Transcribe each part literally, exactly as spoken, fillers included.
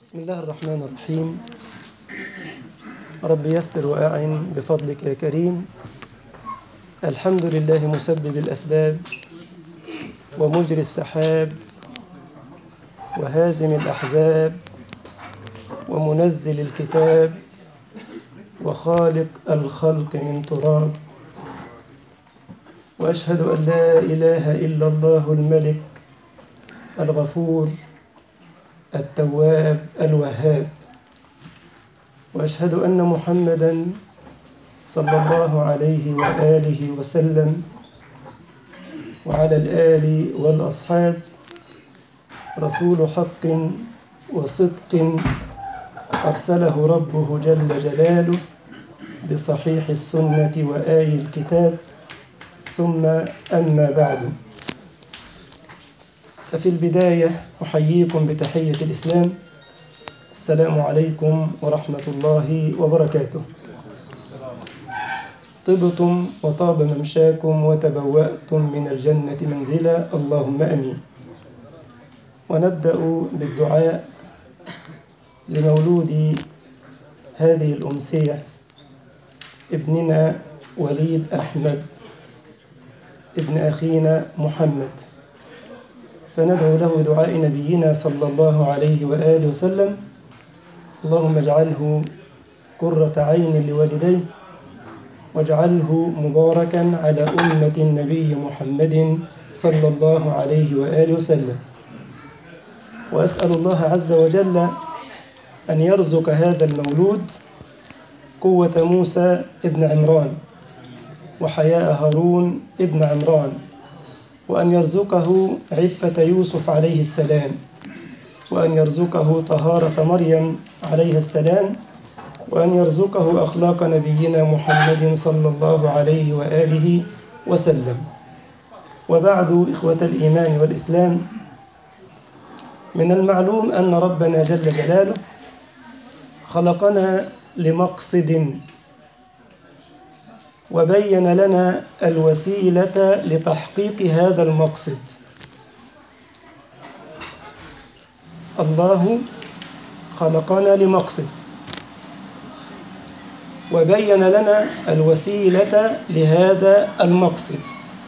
بسم الله الرحمن الرحيم. رب يسر وأعن بفضلك يا كريم. الحمد لله مسبب الأسباب ومجري السحاب وهازم الأحزاب ومنزل الكتاب وخالق الخلق من تراب، وأشهد أن لا إله إلا الله الملك الغفور التواب الوهاب، وأشهد أن محمدًا صلى الله عليه وآله وسلم وعلى الآل والأصحاب رسول حق وصدق أرسله ربه جل جلاله بصحيح السنة وآي الكتاب، ثم أما بعد، ففي البداية أحييكم بتحية الإسلام. السلام عليكم ورحمة الله وبركاته. طبتم وطاب ممشاكم وتبوأتم من الجنة منزلا، اللهم أمين. ونبدأ بالدعاء لمولود هذه الأمسية ابننا وليد أحمد ابن أخينا محمد، فندعو له بدعاء نبينا صلى الله عليه وآله وسلم: اللهم اجعله قرة عين لوالديه، واجعله مباركا على أمة النبي محمد صلى الله عليه وآله وسلم. وأسأل الله عز وجل أن يرزق هذا المولود قوة موسى ابن عمران وحياء هارون ابن عمران، وأن يرزقه عفة يوسف عليه السلام، وأن يرزقه طهارة مريم عليها السلام، وأن يرزقه أخلاق نبينا محمد صلى الله عليه وآله وسلم. وبعد، إخوة الإيمان والإسلام، من المعلوم أن ربنا جل جلاله خلقنا لمقصد، وبين لنا الوسيلة لتحقيق هذا المقصد. الله خلقنا لمقصد وبين لنا الوسيلة لهذا المقصد.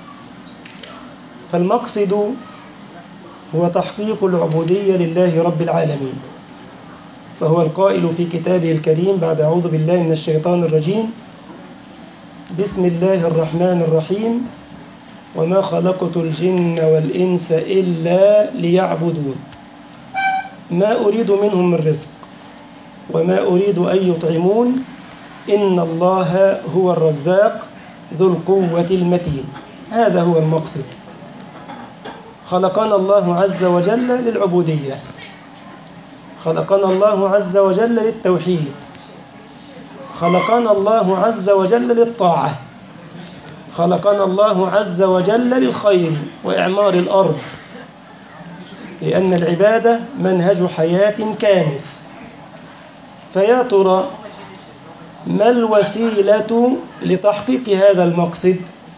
فالمقصد هو تحقيق العبودية لله رب العالمين، فهو القائل في كتابه الكريم بعد أعوذ بالله من الشيطان الرجيم: بسم الله الرحمن الرحيم، وما خلقت الجن والإنس إلا ليعبدون ما أريد منهم من رزق وما أريد أن يطعمون إن الله هو الرزاق ذو القوة المتين. هذا هو المقصد. خلقنا الله عز وجل للعبودية، خلقنا الله عز وجل للتوحيد، خلقنا الله عز وجل للطاعة، خلقنا الله عز وجل للخير وإعمار الأرض، لأن العبادة منهج حياة كامل. فيا ترى ما الوسيلة لتحقيق هذا المقصد؟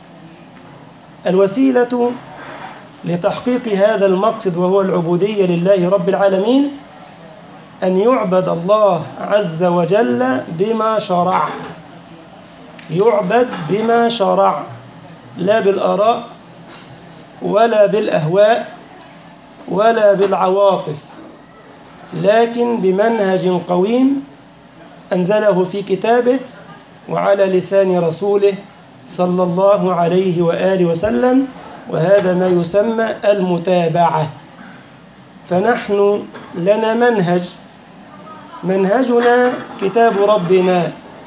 الوسيلة لتحقيق هذا المقصد وهو العبودية لله رب العالمين أن يعبد الله عز وجل بما شرع، يعبد بما شرع، لا بالآراء ولا بالأهواء ولا بالعواطف، لكن بمنهج قويم أنزله في كتابه وعلى لسان رسوله صلى الله عليه وآله وسلم، وهذا ما يسمى المتابعة. فنحن لنا منهج، منهجنا كتاب ربنا،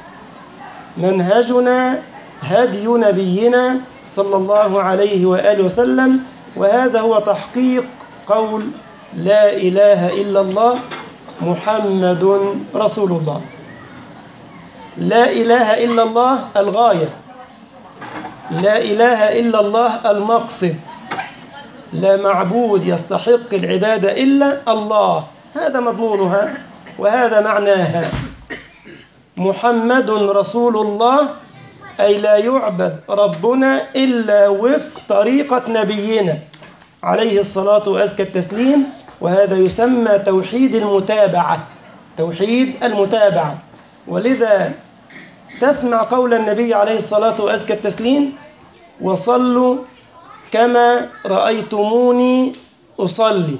منهجنا هدي نبينا صلى الله عليه وآله وسلم، وهذا هو تحقيق قول لا إله إلا الله محمد رسول الله. لا إله إلا الله الغاية، لا إله إلا الله المقصد، لا معبود يستحق العبادة إلا الله، هذا مضمونها وهذا معناها. محمد رسول الله أي لا يعبد ربنا إلا وفق طريقة نبينا عليه الصلاة وأزكى التسليم وهذا يسمى توحيد المتابعة، توحيد المتابعة. ولذا تسمع قول النبي عليه الصلاة وأزكى التسليم: وصلوا كما رأيتموني أصلي.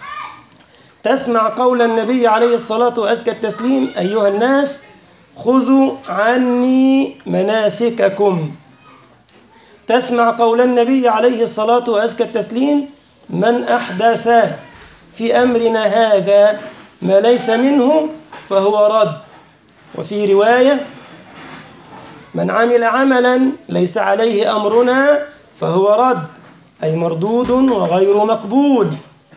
تسمع قول النبي عليه الصلاة وأزكى التسليم: أيها الناس خذوا عني مناسككم. تسمع قول النبي عليه الصلاة وأزكى التسليم: من أحدث في أمرنا هذا ما ليس منه فهو رد. وفي رواية: من عمل عملا ليس عليه أمرنا فهو رد، أي مردود وغير مقبول.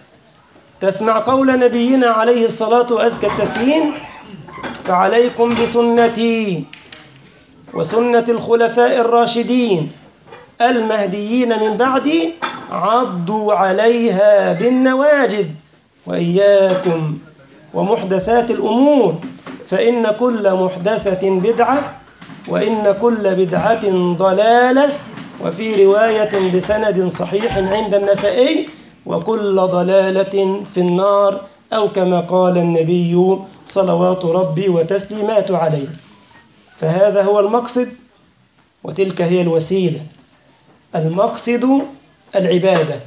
تسمع قول نبينا عليه الصلاة وأزكى التسليم: فعليكم بسنتي وسنة الخلفاء الراشدين المهديين من بعدي عضوا عليها بالنواجذ وإياكم ومحدثات الأمور فإن كل محدثة بدعة وإن كل بدعة ضلالة. وفي رواية بسند صحيح عند النسائي: وكل ضلالة في النار، أو كما قال النبي صلوات ربي وتسليماته عليه. فهذا هو المقصد وتلك هي الوسيلة. المقصد العبادة،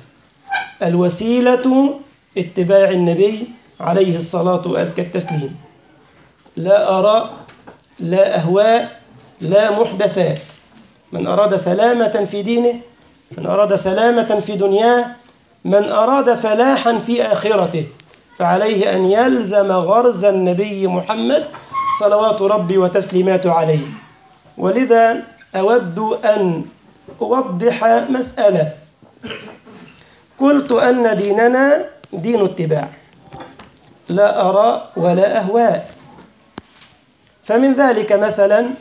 الوسيلة اتباع النبي عليه الصلاة وأزكى التسليم. لا آراء، لا أهواء، لا محدثات. من أراد سلامة في دينه، من أراد سلامة في دنياه، من أراد فلاحا في آخرته، فعليه أن يلزم غرز النبي محمد صلوات ربي وتسليماته عليه. ولذا أود أن أوضح مسألة. قلت أن ديننا دين اتباع، لا آراء ولا أهواء. فمن ذلك مثلا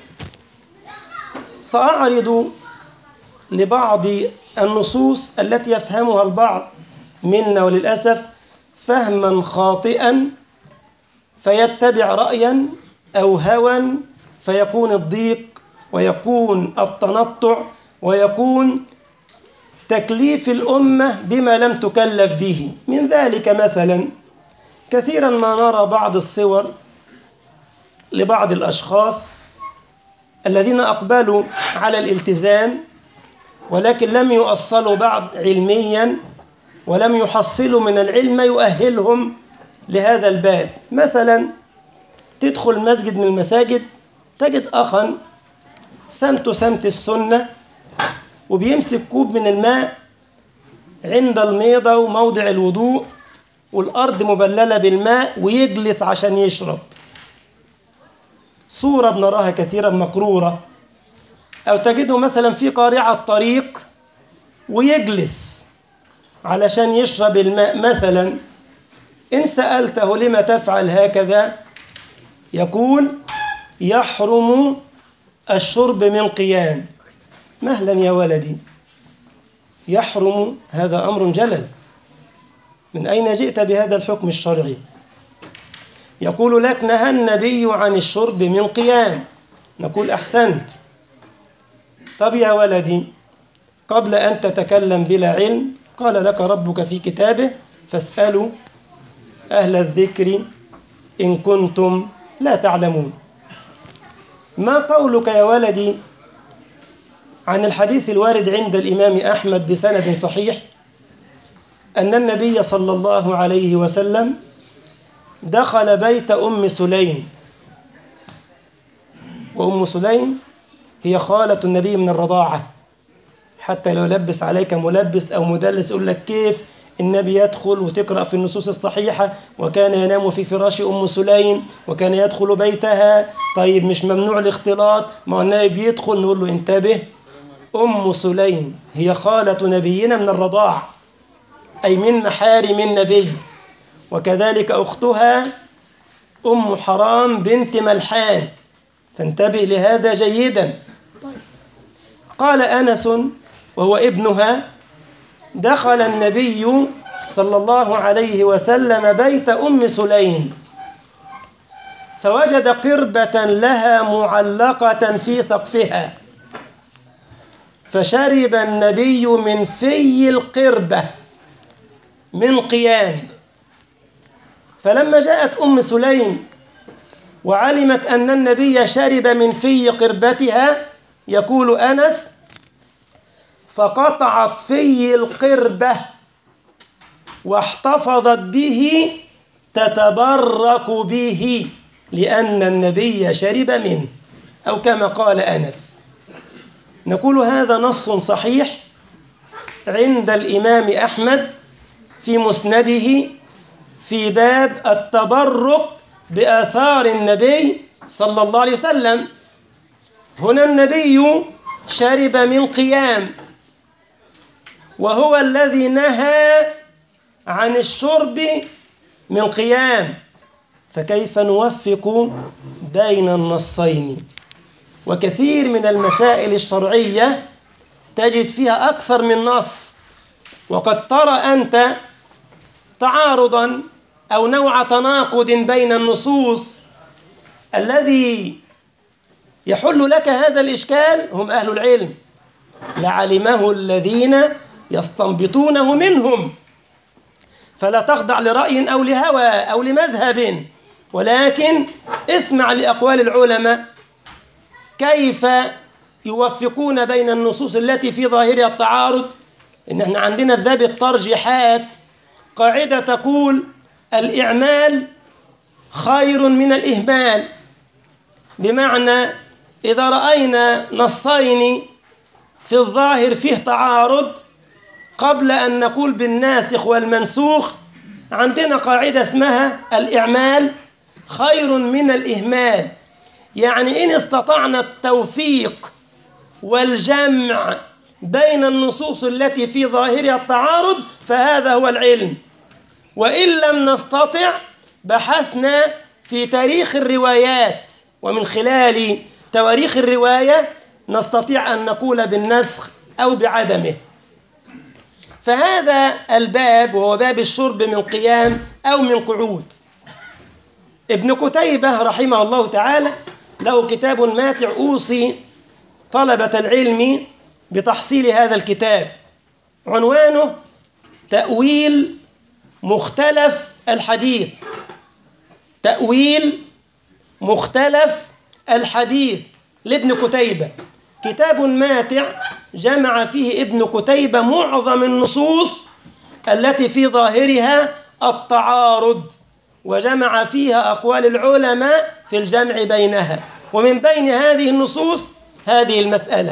سأعرض لبعض النصوص التي يفهمها البعض منا وللأسف فهما خاطئا، فيتبع رأيا أو هوى، فيكون الضيق ويكون التنطع ويكون تكليف الأمة بما لم تكلف به. من ذلك مثلا كثيرا ما نرى بعض الصور لبعض الأشخاص الذين أقبلوا على الالتزام ولكن لم يؤصلوا بعض علميا ولم يحصلوا من العلم ما يؤهلهم لهذا الباب. مثلا تدخل مسجد من المساجد تجد أخا سمت سمت السنة وبيمسك كوب من الماء عند الميضة وموضع الوضوء والأرض مبللة بالماء ويجلس عشان يشرب. صورة بنراها كثيرا مكرورة. أو تجده مثلا في قارعة الطريق ويجلس علشان يشرب الماء مثلا. إن سألته لما تفعل هكذا يقول: يحرم الشرب من قيام. مهلا يا ولدي، يحرم، هذا أمر جلل، من أين جئت بهذا الحكم الشرعي؟ يقول لك: نهى النبي عن الشرب من قيام. نقول: أحسنت. طب يا ولدي، قبل أن تتكلم بلا علم قال لك ربك في كتابه: فاسألوا أهل الذكر إن كنتم لا تعلمون. ما قولك يا ولدي عن الحديث الوارد عند الإمام أحمد بسند صحيح أن النبي صلى الله عليه وسلم دخل بيت أم سليم، وأم سليم هي خالة النبي من الرضاعة، حتى لو لبس عليك ملبس أو مدلس يقول لك كيف النبي يدخل، وتقرأ في النصوص الصحيحة: وكان ينام في فراش أم سليم وكان يدخل بيتها. طيب مش ممنوع الاختلاط؟ ما النبي بيدخل نقول له انتبه، أم سليم هي خالة نبينا من الرضاع، أي من محارم النبي، وكذلك أختها أم حرام بنت ملحان، فانتبه لهذا جيدا. قال أنس وهو ابنها: دخل النبي صلى الله عليه وسلم بيت أم سليم فوجد قربة لها معلقة في سقفها، فشرب النبي من في القربة من قيام. فلما جاءت أم سليم وعلمت أن النبي شرب من في قربتها، يقول أنس: فقطعت في القربة واحتفظت به تتبرك به لأن النبي شرب منه، أو كما قال أنس. نقول هذا نص صحيح عند الإمام أحمد في مسنده في باب التبرك بآثار النبي صلى الله عليه وسلم. هنا النبي شرب من قيام، وهو الذي نهى عن الشرب من قيام، فكيف نوفق بين النصين؟ وكثير من المسائل الشرعية تجد فيها أكثر من نص، وقد ترى أنت تعارضا أو نوع تناقض بين النصوص. الذي يحل لك هذا الإشكال هم أهل العلم، لعلمه الذين يستنبطونه منهم، فلا تخضع لرأي أو لهوى أو لمذهب، ولكن اسمع لأقوال العلماء كيف يوفقون بين النصوص التي في ظاهرها التعارض. إن احنا عندنا في باب الترجيحات قاعدة تقول: الإعمال خير من الإهمال. بمعنى إذا رأينا نصين في الظاهر فيه تعارض، قبل أن نقول بالناسخ والمنسوخ عندنا قاعدة اسمها الإعمال خير من الإهمال. يعني إن استطعنا التوفيق والجمع بين النصوص التي في ظاهرها التعارض فهذا هو العلم، وإن لم نستطع بحثنا في تاريخ الروايات، ومن خلال تواريخ الرواية نستطيع أن نقول بالنسخ أو بعدمه. فهذا الباب وهو باب الشرب من قيام أو من قعود. ابن قتيبة رحمه الله تعالى له كتاب ماتع، أوصي طلبة العلم بتحصيل هذا الكتاب، عنوانه تأويل مختلف الحديث. تأويل مختلف الحديث لابن قتيبة، كتاب ماتع جمع فيه ابن قتيبة معظم النصوص التي في ظاهرها التعارض، وجمع فيها أقوال العلماء في الجمع بينها، ومن بين هذه النصوص هذه المسألة.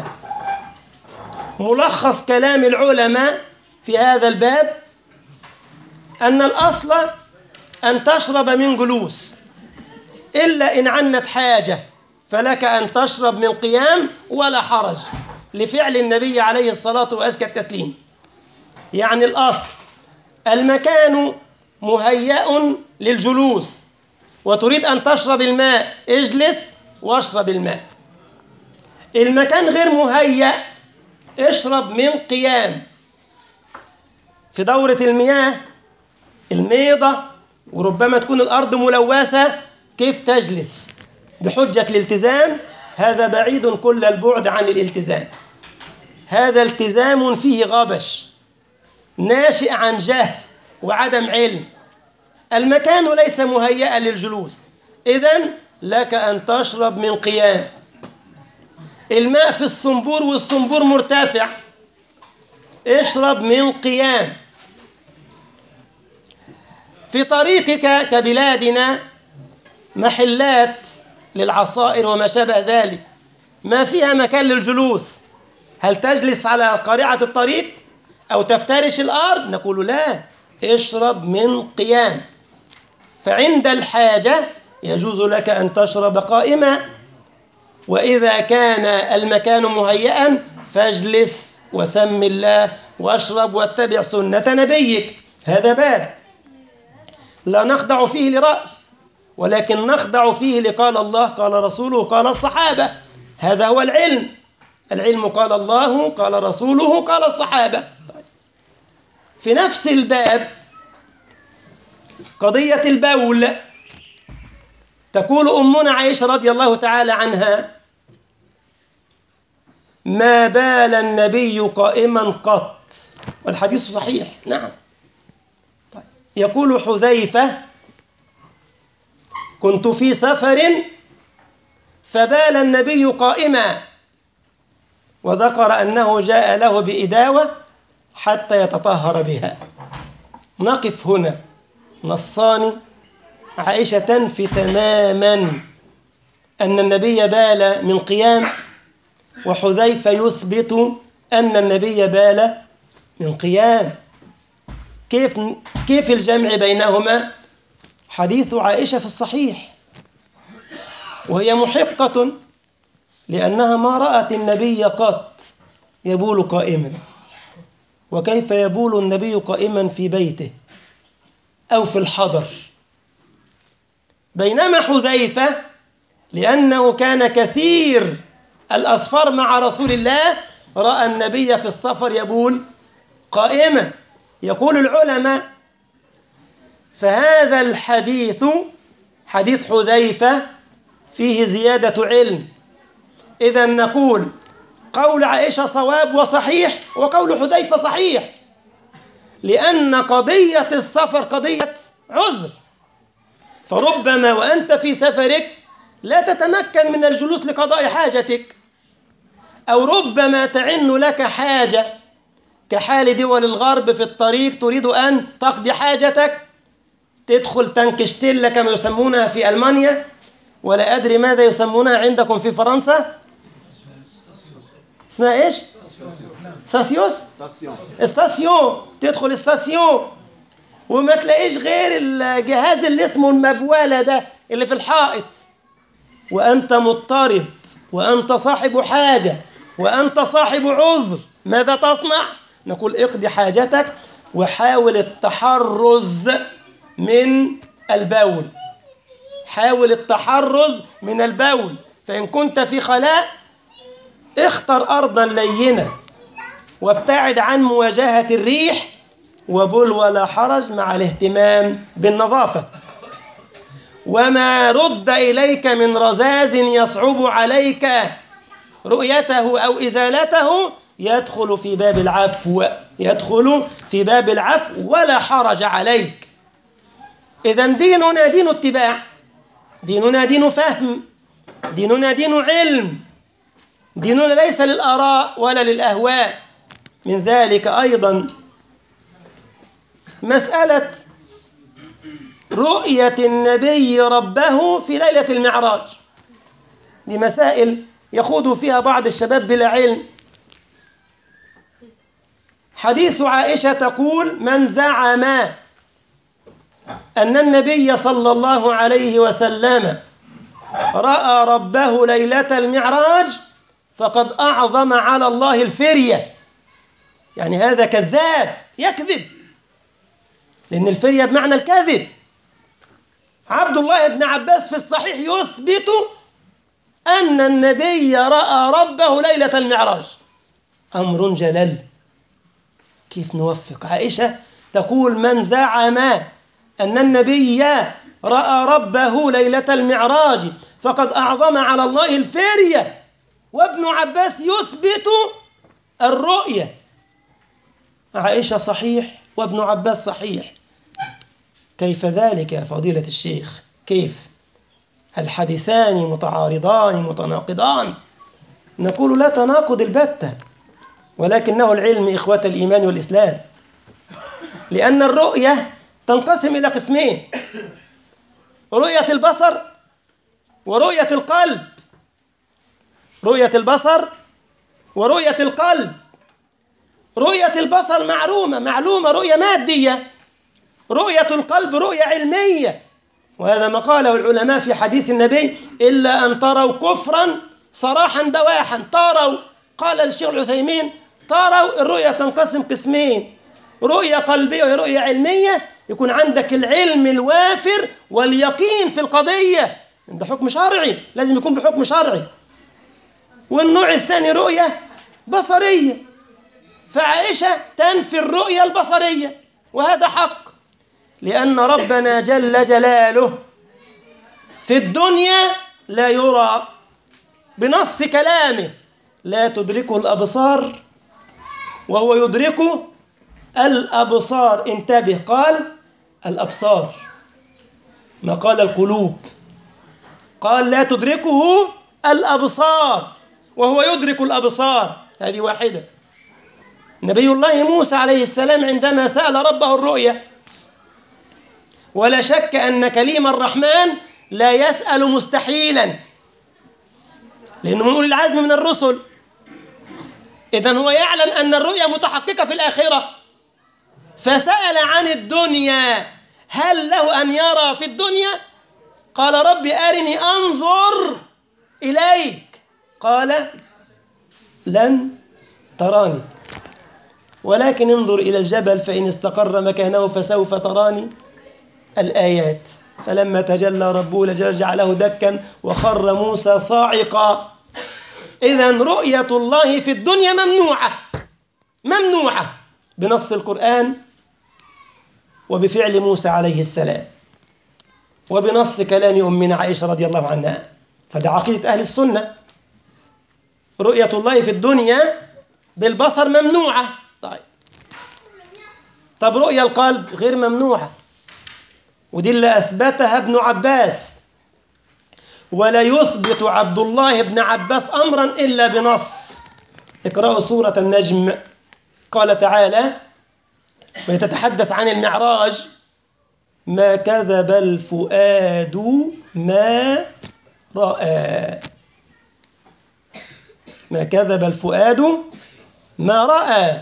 ملخص كلام العلماء في هذا الباب أن الأصل أن تشرب من جلوس، إلا إن عنت حاجة فلك أن تشرب من قيام ولا حرج، لفعل النبي عليه الصلاة وأزكى التسليم. يعني الأصل المكان مهيأ للجلوس، وتريد أن تشرب الماء اجلس واشرب الماء. المكان غير مهيأ اشرب من قيام. في دورة المياه الميضة وربما تكون الأرض ملوثة، كيف تجلس بحجة الالتزام؟ هذا بعيد كل البعد عن الالتزام، هذا التزام فيه غبش ناشئ عن جهل وعدم علم. المكان ليس مهيئا للجلوس، إذن لك أن تشرب من قيام. الماء في الصنبور والصنبور مرتفع، اشرب من قيام. في طريقك كبلادنا محلات للعصائر وما شابه ذلك ما فيها مكان للجلوس، هل تجلس على قارعة الطريق أو تفترش الأرض؟ نقول لا، اشرب من قيام. فعند الحاجة يجوز لك أن تشرب قائما، وإذا كان المكان مهيئا فاجلس وسم الله واشرب واتبع سنة نبيك. هذا باب لا نخضع فيه لرأي، ولكن نخضع فيه لقال الله قال رسوله قال الصحابة. هذا هو العلم. العلم قال الله قال رسوله قال الصحابة. في نفس الباب قضية البول، تقول أمنا عائشة رضي الله تعالى عنها: ما بال النبي قائما قط، والحديث صحيح. نعم. طيب. يقول حذيفة كنت في سفر فبال النبي قائما، وذكر أنه جاء له بإداوة حتى يتطهر بها. نقف هنا. نصان عائشة تنفي تماما أن النبي بال من قيام، وحذيفة يثبت أن النبي بال من قيام. كيف كيف الجمع بينهما؟ حديث عائشة في الصحيح، وهي محقة لأنها ما رأت النبي قط يبول قائما. وكيف يبول النبي قائما في بيته أو في الحضر؟ بينما حذيفة لأنه كان كثير الأسفار مع رسول الله رأى النبي في السفر يبول قائما. يقول العلماء: فهذا الحديث حديث حذيفة فيه زيادة علم. إذا نقول قول عائشة صواب وصحيح، وقول حذيفة صحيح، لأن قضية السفر قضية عذر. فربما وأنت في سفرك لا تتمكن من الجلوس لقضاء حاجتك، أو ربما تعن لك حاجة كحال دول الغرب في الطريق، تريد أن تقضي حاجتك، تدخل تنكشتيلا كما يسمونها في ألمانيا، ولا أدري ماذا يسمونها عندكم في فرنسا، اسمها إيش؟ ساسيوس؟ استاسيون. تدخل استاسيون وما تلاقيش غير الجهاز اللي اسمه المبولة ده اللي في الحائط، وأنت مضطرب، وأنت صاحب حاجة، وأنت صاحب عذر، ماذا تصنع؟ نقول اقضي حاجتك وحاول التحرز من البول. حاول التحرز من البول. فإن كنت في خلاء اختر أرضا لينة وابتعد عن مواجهة الريح، وبل ولا حرج مع الاهتمام بالنظافة. وما رد إليك من رذاذ يصعب عليك رؤيته أو إزالته يدخل في باب العفو، يدخل في باب العفو ولا حرج عليك. إذن ديننا دين اتباع، ديننا دين فهم، ديننا دين علم، ديننا ليس للآراء ولا للأهواء. من ذلك أيضا مسألة رؤية النبي ربه في ليلة المعراج. دي مسائل يخوض فيها بعض الشباب بلا علم. حديث عائشة تقول: من زعم أن النبي صلى الله عليه وسلم رأى ربه ليلة المعراج فقد أعظم على الله الفرية. يعني هذا كذاب، يكذب، لأن الفرية بمعنى الكذب. عبد الله بن عباس في الصحيح يثبت أن النبي رأى ربه ليلة المعراج. أمر جلل. كيف نوفق؟ عائشة تقول: من زعم أن النبي رأى ربه ليلة المعراج فقد أعظم على الله الفرية، وابن عباس يثبت الرؤية. عائشة صحيح وابن عباس صحيح. كيف ذلك يا فضيلة الشيخ؟ كيف؟ الحديثان متعارضان متناقضان؟ نقول لا تناقض البتة، ولكنه العلم إخوة الإيمان والإسلام. لأن الرؤية تنقسم إلى قسمين: رؤية البصر ورؤية القلب. رؤية البصر ورؤية القلب. رؤية البصر معلومة معلومة رؤية مادية. رؤية القلب رؤية علمية، وهذا ما قاله العلماء في حديث النبي: إلا أن تروا كفرا صراحا بواحا. تروا، قال الشيخ العثيمين: تروا الرؤية تنقسم قسمين: رؤية قلبية ورؤية علمية، يكون عندك العلم الوافر واليقين في القضية، ده حكم شرعي، لازم يكون بحكم شرعي. والنوع الثاني رؤية بصرية، فعائشة تنفي الرؤية البصرية، وهذا حق، لأن ربنا جل جلاله في الدنيا لا يرى، بنص كلامه: لا تدركه الأبصار وهو يدرك الأبصار. انتبه، قال الأبصار ما قال القلوب. قال لا تدركه الأبصار وهو يدرك الأبصار، هذه واحدة. نبي الله موسى عليه السلام عندما سأل ربه الرؤية، ولا شك أن كليم الرحمن لا يسأل مستحيلا، لأنه من أولي العزم من الرسل، إذن هو يعلم أن الرؤية متحققة في الآخرة، فسأل عن الدنيا، هل له أن يرى في الدنيا؟ قال رب أرني أنظر إليك، قال لن تراني ولكن انظر إلى الجبل فإن استقر مكانه فسوف تراني، الآيات. فلما تجلى ربه لجل جعله دكا وخر موسى صاعقا. إذن رؤية الله في الدنيا ممنوعة ممنوعة بنص القرآن وبفعل موسى عليه السلام وبنص كلام أمنا عائشة رضي الله عنها. فده عقيدة أهل السنة، رؤية الله في الدنيا بالبصر ممنوعة. طيب طب رؤية القلب غير ممنوعة، ودي اللي أثبتها ابن عباس، ولا يثبت عبد الله بن عباس أمرا إلا بنص. اقرأوا سورة النجم، قال تعالى ويتتحدث عن المعراج: ما كذب الفؤاد ما رأى، ما كذب الفؤاد ما رأى.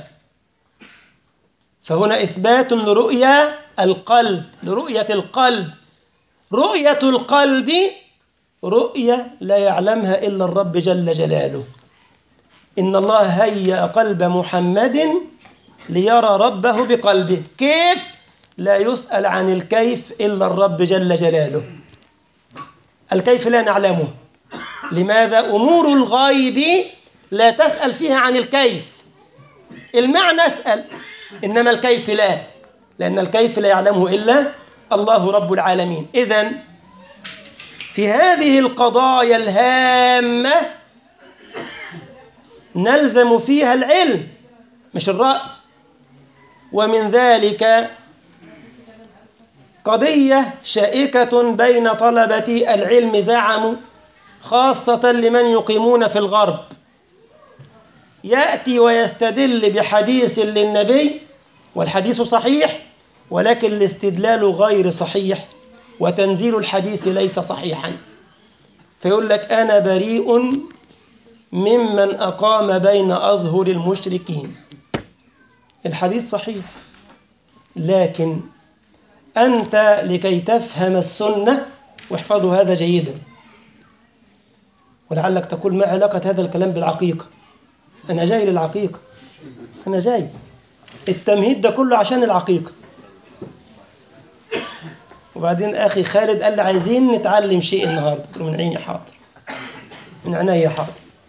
فهنا إثبات لرؤية القلب، لرؤية القلب. رؤية القلب رؤية لا يعلمها إلا الرب جل جلاله. إن الله هيأ قلب محمد ليرى ربه بقلبه. كيف؟ لا يسأل عن الكيف إلا الرب جل جلاله. الكيف لا نعلمه. لماذا؟ أمور الغيب لا تسأل فيها عن الكيف. المعنى اسأل، إنما الكيف لا، لأن الكيف لا يعلمه إلا الله رب العالمين. إذن في هذه القضايا الهامة نلزم فيها العلم مش الرأي. ومن ذلك قضية شائكة بين طلبة العلم زعموا، خاصة لمن يقيمون في الغرب، يأتي ويستدل بحديث للنبي والحديث صحيح، ولكن الاستدلال غير صحيح وتنزيل الحديث ليس صحيحا، فيقول لك أنا بريء ممن أقام بين أظهر المشركين. الحديث صحيح، لكن أنت لكي تفهم السنة، واحفظوا هذا جيدا، ولعلك تقول ما علاقة هذا الكلام بالعقيقة؟ أنا جاي للعقيقة، أنا جاي التمهيد ده كله عشان العقيقة. وبعدين أخي خالد قال لي عايزين نتعلم شيء النهاردة، قلت له من عيني حاضر، من عيني حاضر.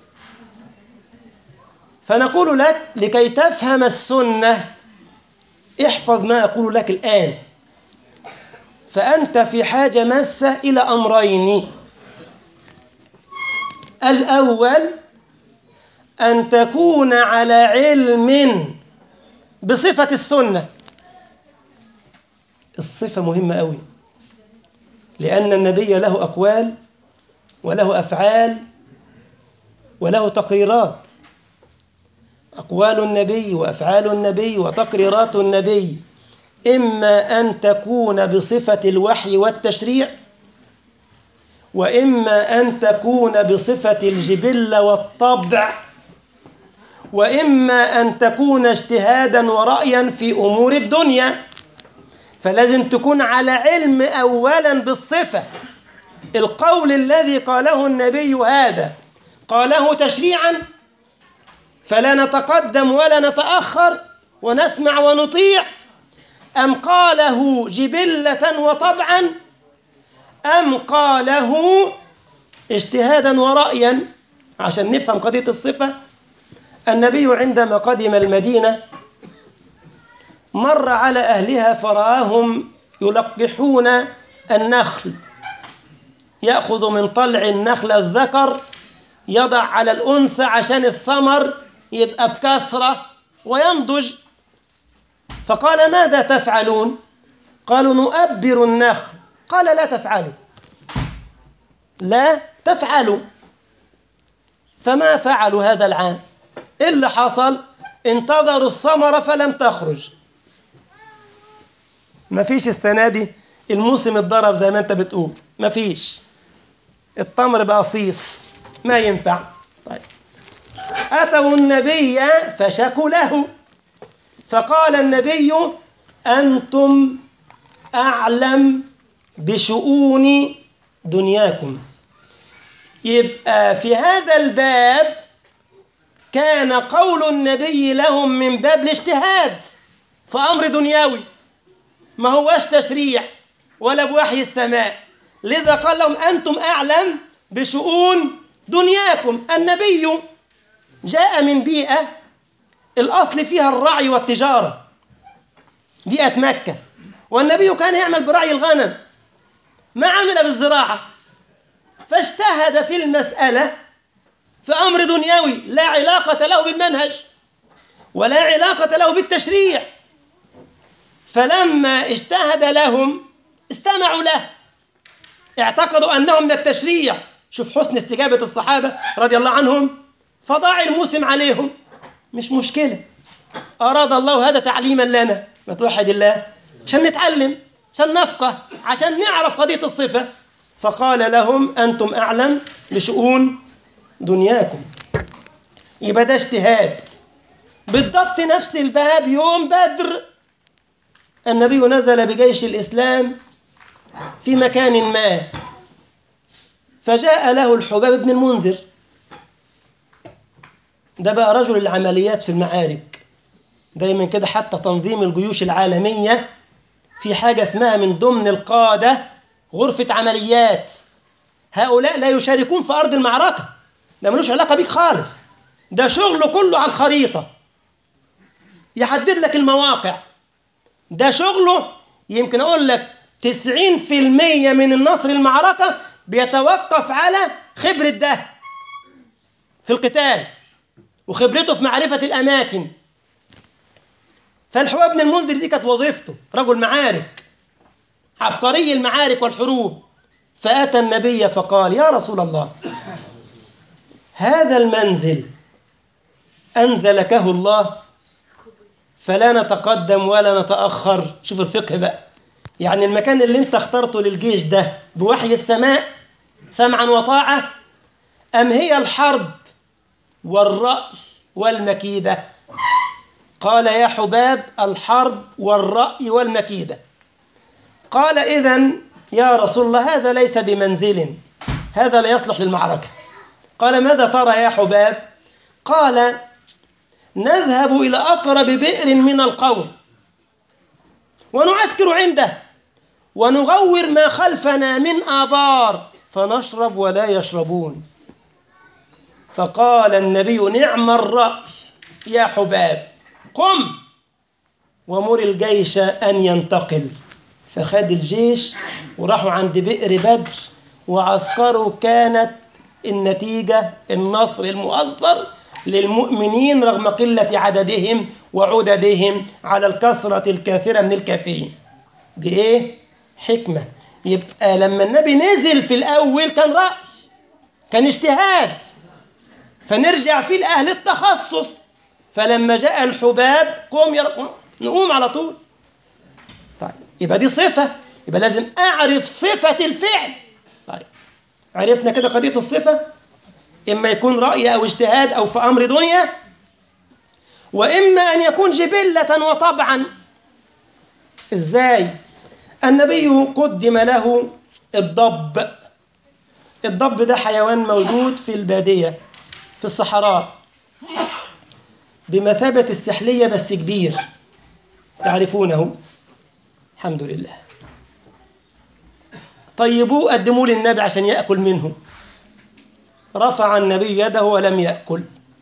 فنقول لك لكي تفهم السنة احفظ ما أقول لك الآن. فأنت في حاجة ماسة إلى أمرين: الأول أن تكون على علم بصفة السنة. الصفة مهمة أوي، لأن النبي له أقوال وله أفعال وله تقريرات. أقوال النبي وأفعال النبي وتقريرات النبي إما أن تكون بصفة الوحي والتشريع، وإما أن تكون بصفة الجبلة والطبع، وإما أن تكون اجتهادا ورأيا في أمور الدنيا. فلازم تكون على علم أولا بالصفة. القول الذي قاله النبي هذا قاله تشريعا فلا نتقدم ولا نتأخر ونسمع ونطيع، أم قاله جبلة وطبعا، أم قاله اجتهادا ورأيا. عشان نفهم قضية الصفة، النبي عندما قدم المدينة مر على أهلها فرآهم يلقحون النخل، يأخذ من طلع النخل الذكر يضع على الأنثى عشان الثمر يبقى بكثرة وينضج. فقال ماذا تفعلون؟ قالوا نؤبر النخل. قال لا تفعلوا، لا تفعلوا. فما فعلوا هذا العام. إيه اللي حصل؟ انتظروا الثمرة فلم تخرج. مفيش السنة دي، الموسم اتضرب زي ما انت بتقول، مفيش، التمر بقى صيص ما ينفع. طيب أتوا النبي فشكوا له، فقال النبي أنتم أعلم بشؤون دنياكم. يبقى في هذا الباب كان قول النبي لهم من باب الاجتهاد في أمر دنيوي، ما هوش تشريع ولا بوحي السماء. لذا قال لهم أنتم أعلم بشؤون دنياكم. النبي جاء من بيئة الأصل فيها الرعي والتجارة، بيئة مكة، والنبي كان يعمل برعي الغنم، ما عمل بالزراعة، فاجتهد في المسألة في أمر دنيوي لا علاقة له بالمنهج ولا علاقة له بالتشريع. فلما اجتهد لهم استمعوا له، اعتقدوا أنهم من التشريع. شوف حسن استجابة الصحابة رضي الله عنهم، فضاع الموسم عليهم، مش مشكلة، أراد الله هذا تعليما لنا، ما توحد الله، عشان نتعلم، عشان نفقه، عشان نعرف قضية الصفة. فقال لهم أنتم أعلم بشؤون دنياكم. يبقى ده اجتهاد. بالضبط نفس الباب يوم بدر، النبي نزل بجيش الإسلام في مكان ما، فجاء له الحباب بن المنذر، ده بقى رجل العمليات في المعارك. دايما كده حتى تنظيم الجيوش العالمية في حاجة اسمها من ضمن القادة غرفة عمليات. هؤلاء لا يشاركون في أرض المعركة، ده ملوش علاقة بيك خالص، ده شغله كله على الخريطة، يحدد لك المواقع، ده شغله. يمكن أقول لك تسعين في المية من النصر المعركة بيتوقف على خبرة ده في القتال وخبرته في معرفة الأماكن. فالحباب بن المنذر دي كانت وظيفته، رجل معارك، عبقري المعارك والحروب. فأتى النبي فقال يا رسول الله، هذا المنزل أنزلكه الله فلا نتقدم ولا نتأخر. شوف الفقه بقى، يعني المكان اللي انت اخترته للجيش ده بوحي السماء سمعا وطاعة، أم هي الحرب والرأي والمكيدة؟ قال يا حباب الحرب والرأي والمكيدة. قال إذن يا رسول الله هذا ليس بمنزل، هذا لا يصلح للمعركة. قال ماذا ترى يا حباب؟ قال نذهب إلى أقرب بئر من القوم ونعسكر عنده ونغور ما خلفنا من آبار فنشرب ولا يشربون. فقال النبي نعم الرأي يا حباب، قم ومر الجيش أن ينتقل. فخد الجيش وراحوا عند بئر بدر وعسكروا. كانت النتيجة النصر المؤثر للمؤمنين رغم قلة عددهم وعددهم على الكثرة الكاثرة من الكافرين. دي ايه؟ حكمة. يبقى لما النبي نزل في الأول كان رأي، كان اجتهاد، فنرجع فيه لأهل التخصص. فلما جاء الحباب قوم ير... نقوم على طول. طيب يبقى دي صفة، يبقى لازم أعرف صفة الفعل. طيب عرفنا كده قضية الصفة، إما يكون رأي أو اجتهاد أو في أمر دنيا، وإما أن يكون جبلة وطبعا. إزاي؟ النبي قدم له الضب. الضب ده حيوان موجود في البادية في الصحراء بمثابة السحلية بس كبير، تعرفونه؟ الحمد لله. طيبوه قدموه للنبي عشان يأكل منه. رفع النبي يده ولم يأكل.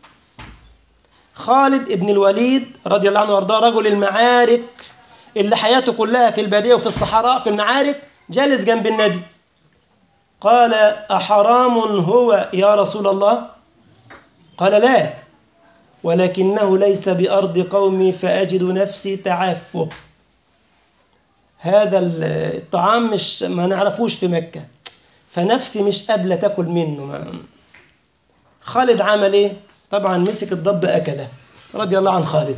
خالد ابن الوليد رضي الله عنه وارضاه، رجل المعارك اللي حياته كلها في البادية وفي الصحراء في المعارك، جالس جنب النبي. قال أحرام هو يا رسول الله؟ قال لا، ولكنه ليس بأرض قومي فأجد نفسي تعافه. هذا الطعام مش ما نعرفوش في مكة، فنفسي مش قابلة تاكل منه. ما. خالد عمل ايه؟ طبعا مسك الضب أكله رضي الله عن خالد.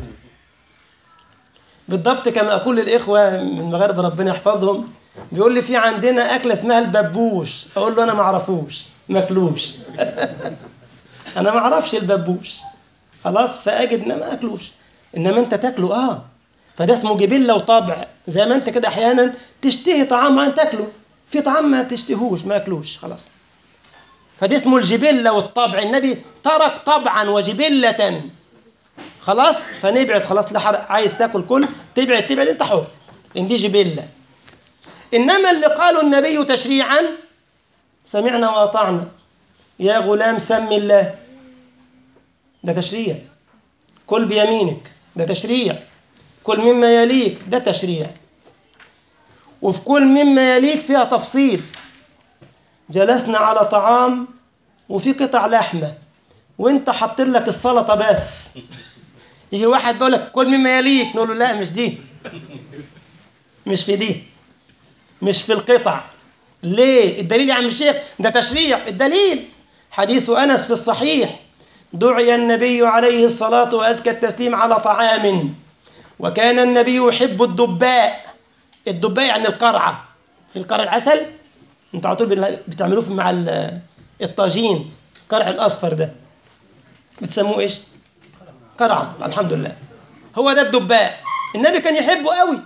بالضبط كما أقول للإخوة من المغاربة ربنا يحفظهم، بيقول لي في عندنا أكلة اسمها الببوش، أقول له أنا ما أعرفوش ماكلوش. أنا ما أعرفش الببوش خلاص، فأجد ما أكلوش، إنما أنت تاكله آه. فده اسمه جبلة وطبع، زي ما أنت كده أحيانا تشتهي طعام معين تاكله، في طعام ما تشتهوش ما أكلوش خلاص. فده اسمه الجبلة والطبع. النبي ترك طبعا وجبلة خلاص، فنبعد خلاص. لا حرق، عايز تاكل كل، تبعد تبعد انت حر، ان دي جبلة. انما اللي قالوا النبي تشريعا سمعنا واطعنا، يا غلام سم الله، ده تشريع. كل بيمينك، ده تشريع. كل مما يليك، ده تشريع. وفي كل مما يليك فيها تفصيل. جلسنا على طعام وفي قطع لحمة وانت حط لك السلطة بس، يجي واحد بيقول لك كل مما يليك، نقول له لا مش دي، مش في دي، مش في القطع. ليه؟ الدليل يا عم الشيخ ده تشريع. الدليل حديث أنس في الصحيح، دعي النبي عليه الصلاة وأزكى التسليم على طعام، وكان النبي يحب الدباء. الدباء يعني القرعة، في القرع العسل انتوا على طول بتعملوه مع الطاجين، القرع الأصفر ده بتسموه ايش؟ قرعة. الحمد لله، هو ده الدباء. النبي كان يحبه قوي.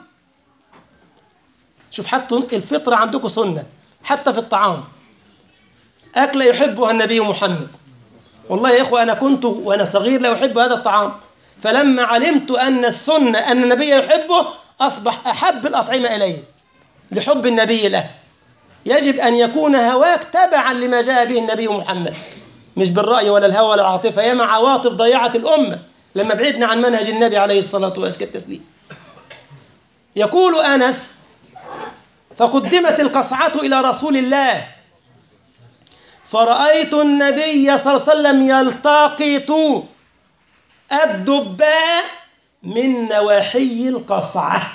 شوف حتى الفطرة عندكم سنة، حتى في الطعام أكلة يحبها النبي محمد. والله يا إخوة أنا كنت وأنا صغير لا أحب هذا الطعام، فلما علمت أن السنة أن النبي يحبه أصبح أحب الأطعمة إلي لحب النبي له. يجب أن يكون هواك تبعا لما جاء به النبي محمد، مش بالرأي ولا الهوى ولا العاطفة. ياما عواطف ضيعت الأمة لما بعدنا عن منهج النبي عليه الصلاة وأزكى التسليم. يقول أنس فقدمت القصعة إلى رسول الله فرأيت النبي صلى الله عليه وسلم يلتقط الدباء من نواحي القصعة.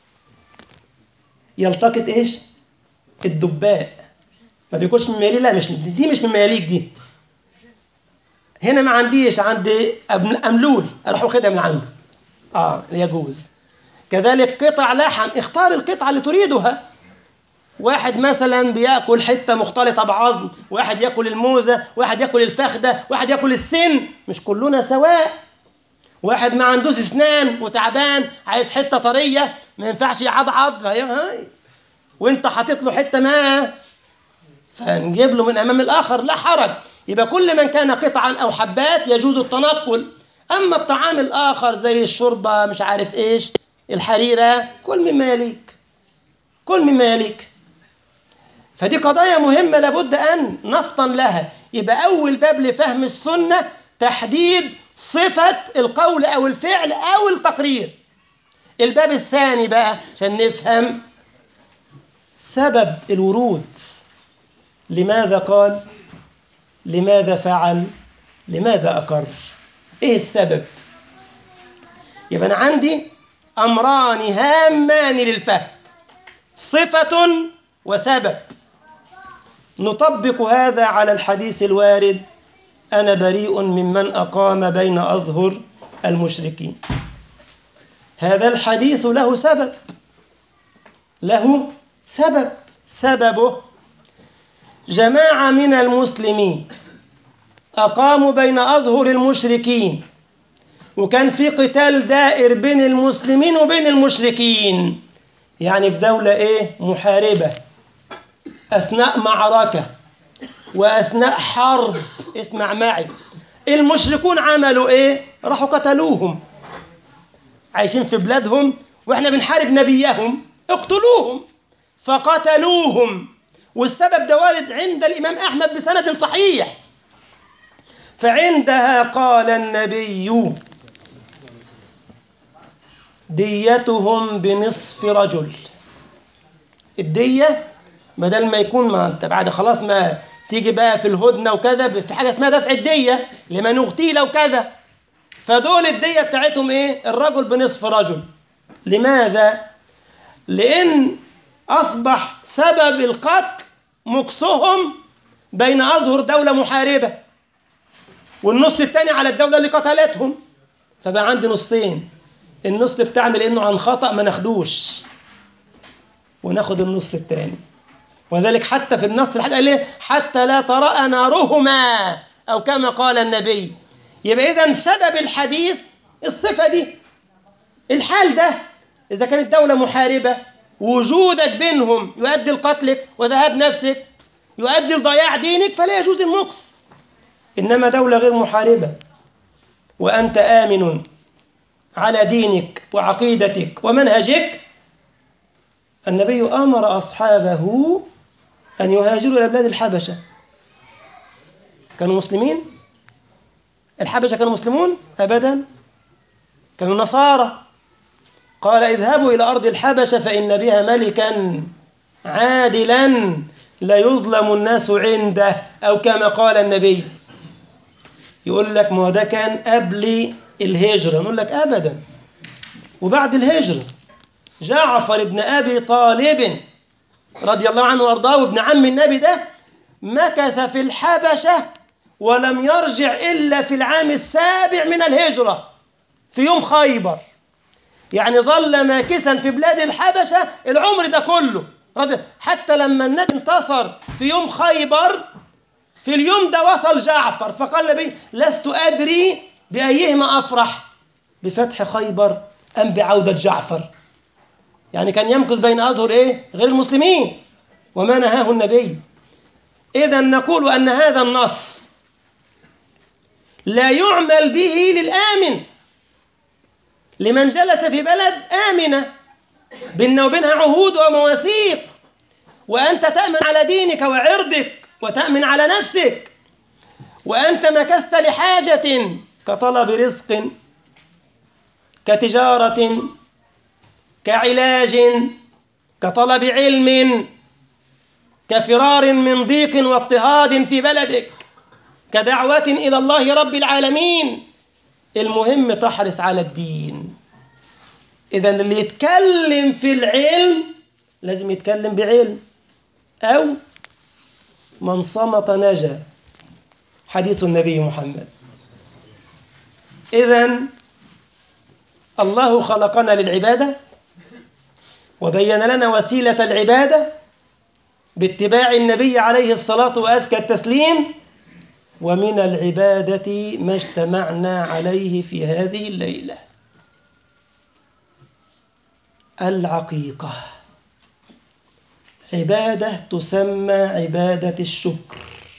يلتقط إيش؟ الدباء. ما بيكونش من ميالي، لا مش دي، مش من مياليك دي. هنا ما عنديش، عندي أملول أروح أخدها من عنده، آه يجوز. كذلك قطع لحم، اختار القطعة اللي تريدها. واحد مثلا بيأكل حتة مختلطة بعظم، واحد يأكل الموزة، واحد يأكل الفخدة، واحد يأكل السن، مش كلنا سواء. واحد ما عندوش اسنان وتعبان عايز حتة طرية، ما ينفعش يعضعض هاي، وانت حاطط له حتة ما، فنجيب له من امام الاخر، لا حرج. يبقى كل من كان قطعا او حبات يجوز التنقل. اما الطعام الاخر زي الشوربه مش عارف ايش الحريره، كل مما يليك، كل مما يليك. فدي قضايا مهمة لابد أن نفطن لها. يبقى أول باب لفهم السنة تحديد صفة القول أو الفعل أو التقرير. الباب الثاني بقى عشان نفهم سبب الورود، لماذا قال، لماذا فعل، لماذا أقر، إيه السبب. يبقى أنا عندي أمران هامان للفهم، صفة وسبب. نطبق هذا على الحديث الوارد أنا بريء ممن أقام بين أظهر المشركين. هذا الحديث له سبب، له سبب. سببه جماعة من المسلمين أقاموا بين أظهر المشركين، وكان في قتال دائر بين المسلمين وبين المشركين، يعني في دولة إيه؟ محاربة، أثناء معركة وأثناء حرب. اسمع معي، المشركون عملوا إيه؟ راحوا قتلوهم. عايشين في بلادهم وإحنا بنحارب نبيهم، اقتلوهم. فقتلوهم، والسبب ده وارد عند الإمام أحمد بسند صحيح. فعندها قال النبي ديتهم بنصف رجل. الدية بدل ما يكون، ما انت بعد خلاص ما تيجي بقى في الهدنة وكذا، في حاجة اسمها دفع الدية لمن اغتيل وكذا. فدول الدية بتاعتهم ايه؟ الرجل بنصف رجل. لماذا؟ لأن أصبح سبب القتل مكسهم بين أظهر دولة محاربة والنص الثاني على الدولة اللي قتلتهم، فبقى عندي نصين. النص بتاعنا لأنه عن خطأ ما ناخدوش وناخد النص الثاني. وذلك حتى في النص الحديث قال ليه حتى لا ترى نارهما أو كما قال النبي. يبقى إذن سبب الحديث الصفة دي، الحال ده. إذا كانت دولة محاربة وجودك بينهم يؤدي لقتلك وذهاب نفسك، يؤدي لضياع دينك، فلا يجوز المكس. إنما دولة غير محاربة وأنت آمن على دينك وعقيدتك ومنهجك، النبي أمر أصحابه أن يهاجروا إلى بلاد الحبشة. كانوا مسلمين؟ الحبشة كانوا مسلمون؟ أبدا، كانوا نصارى. قال اذهبوا إلى أرض الحبشة فإن بها ملكا عادلا لا يظلم الناس عنده، أو كما قال النبي. يقول لك ما ده كان قبل الهجرة، نقول لك أبدا. وبعد الهجرة جعفر بن أبي طالب رضي الله عنه وارضاه وابن عم النبي ده مكث في الحبشة ولم يرجع إلا في العام السابع من الهجرة في يوم خيبر. يعني ظل ماكثا في بلاد الحبشة العمر ده كله، حتى لما النبي انتصر في يوم خيبر في اليوم ده وصل جعفر، فقال النبي لست أدري بأيهما أفرح، بفتح خيبر أم بعودة جعفر. يعني كان يمكث بين أظهر إيه؟ غير المسلمين، وما نهاه النبي. إذن نقول أن هذا النص لا يعمل به للآمن، لمن جلس في بلد آمنة بيننا وبينها عهود ومواثيق، وأنت تأمن على دينك وعرضك وتأمن على نفسك، وأنت مكثت لحاجة كطلب رزق، كتجارة، كعلاج، كطلب علم، كفرار من ضيق واضطهاد في بلدك، كدعوة إلى الله رب العالمين. المهم تحرص على الدين. إذن اللي يتكلم في العلم لازم يتكلم بعلم، أو من صمت نجا، حديث النبي محمد. إذن الله خلقنا للعبادة وبين لنا وسيلة العبادة باتباع النبي عليه الصلاة وأزكى التسليم، ومن العبادة ما اجتمعنا عليه في هذه الليلة، العقيقة. عبادة تسمى عبادة الشكر،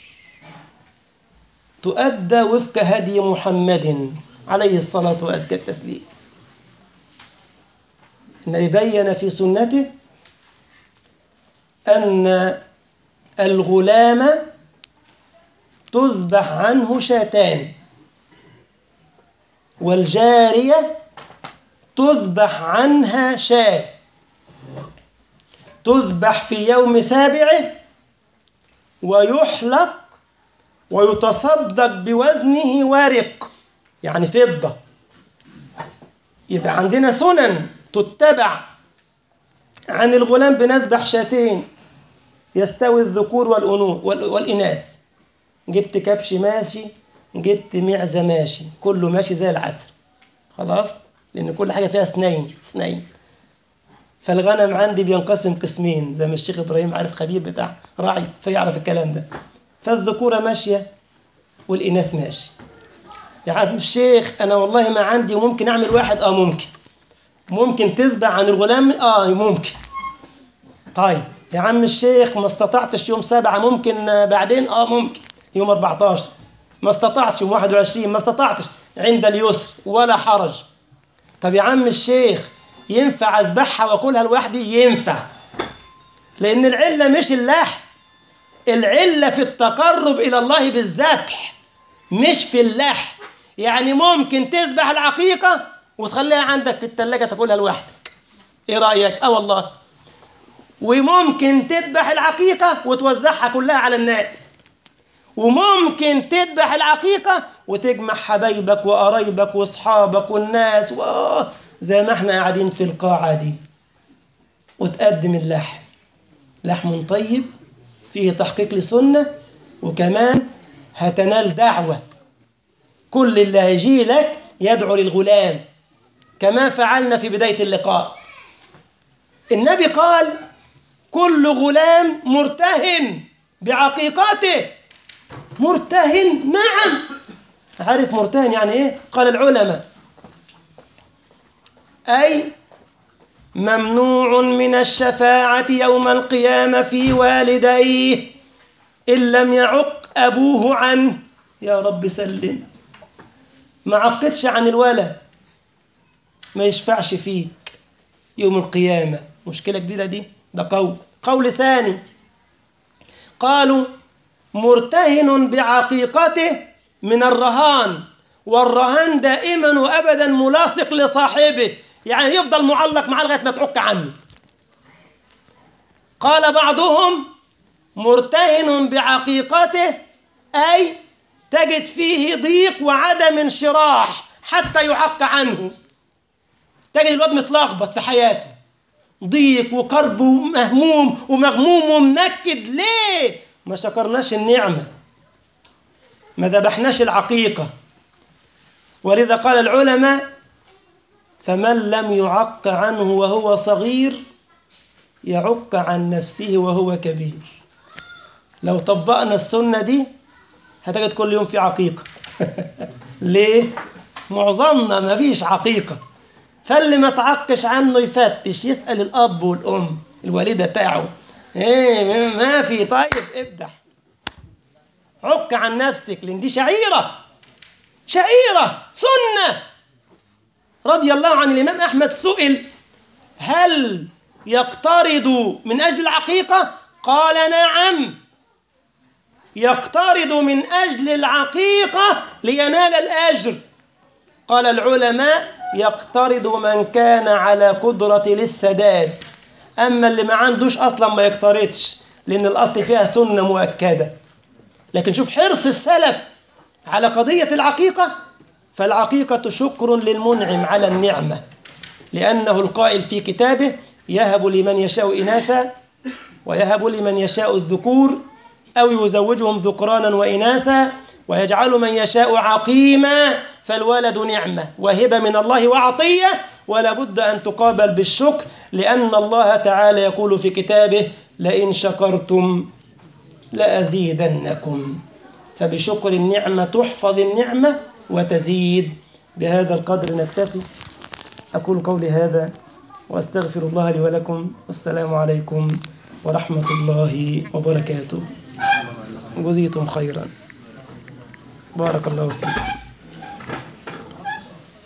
تؤدى وفق هدي محمد عليه الصلاة وأزكى التسليم. النبي بين في سنته أن الغلام تذبح عنه شاتان، والجارية تذبح عنها شاة، تذبح في يوم سابعه ويحلق ويتصدق بوزنه ورق، يعني فضة. يبقى عندنا سنن تتبع. عن الغلام بنذبح شاتين يستوي الذكور والإناث. جبت كبش ماشي، جبت معزة ماشي، كله ماشي زي العسل، خلاص، لأن كل حاجة فيها اثنين اثنين. فالغنم عندي بينقسم قسمين، زي ما الشيخ إبراهيم عارف، خبير بتاع راعي فيعرف الكلام ده. فالذكورة ماشية والإناث ماشي. يا عم الشيخ أنا والله ما عندي وممكن أعمل واحد. آه ممكن. ممكن تذبح عن الغلام؟ آه ممكن. طيب يا عم الشيخ ما استطعتش يوم سبعة، ممكن بعدين؟ آه ممكن يوم أربعة عشر. ما استطعتش يوم واحد وعشرين، ما استطعتش عند اليسر ولا حرج. طب يا عم الشيخ ينفع أذبحها وأكلها لوحدي؟ ينفع، لأن العلة مش اللحم، العلة في التقرب إلى الله بالذبح مش في اللحم. يعني ممكن تذبح العقيقة وتخليها عندك في الثلاجة تاكلها لوحدك، إيه رأيك؟ آه والله. وممكن تذبح العقيقة وتوزعها كلها على الناس، وممكن تذبح العقيقة وتجمع حبايبك وقرايبك واصحابك والناس و... زي ما احنا قاعدين في القاعة دي، وتقدم اللحم، لحم طيب فيه تحقيق للسنة، وكمان هتنال دعوة. كل اللي هيجي لك يدعو للغلام كما فعلنا في بداية اللقاء. النبي قال كل غلام مرتهن بعقيقته. مرتهن؟ نعم. عارف مرتهن يعني ايه؟ قال العلماء أي ممنوع من الشفاعة يوم القيامة في والديه إن لم يعق أبوه عنه. يا رب سلم. ما عقدش عن الولد ما يشفعش فيك يوم القيامة. مشكلة كبيرة دي. ده قول. قول ثاني قالوا مرتهن بعقيقته من الرهان، والرهان دائما وأبدا ملاصق لصاحبه، يعني يفضل معلق معاه لغاية ما تعك عنه. قال بعضهم مرتهن بعقيقته أي تجد فيه ضيق وعدم انشراح حتى يعق عنه. تجد الواد متلخبط في حياته، ضيق وكرب ومهموم ومغموم ومنكد. ليه؟ ما شكرناش النعمة، ما ذبحناش العقيقة. ولذا قال العلماء فمن لم يعق عنه وهو صغير يعق عن نفسه وهو كبير. لو طبقنا السنة دي هتجد كل يوم في عقيقة. ليه؟ معظمنا ما فيش عقيقة. فاللي ما تعقش عنه يفتش، يسأل الأب والأم الوالدة بتاعه ايه ما في. طيب ابدع، عك عن نفسك، لأن دي شعيرة، شعيرة سنة. رضي الله عن الإمام أحمد سئل هل يقترض من أجل العقيقة؟ قال نعم، يقترض من أجل العقيقة لينال الأجر. قال العلماء يقترض من كان على قدرة للسداد، أما اللي ما عندوش أصلا ما يقترضش، لأن الأصل فيها سنة مؤكدة. لكن شوف حرص السلف على قضية العقيقة. فالعقيقة شكر للمنعم على النعمة، لأنه القائل في كتابه يهب لمن يشاء إناثا ويهب لمن يشاء الذكور أو يزوجهم ذكرانا وإناثا ويجعل من يشاء عقيما. فالولد نعمة وهبة من الله وعطية، ولا بد أن تقابل بالشكر، لأن الله تعالى يقول في كتابه لئن شكرتم لأزيدنكم. فبشكر النعمة تحفظ النعمة وتزيد. بهذا القدر نكتفي. أقول قولي هذا وأستغفر الله لي ولكم. والسلام عليكم ورحمة الله وبركاته. جزيتم خيرا. بارك الله فيكم.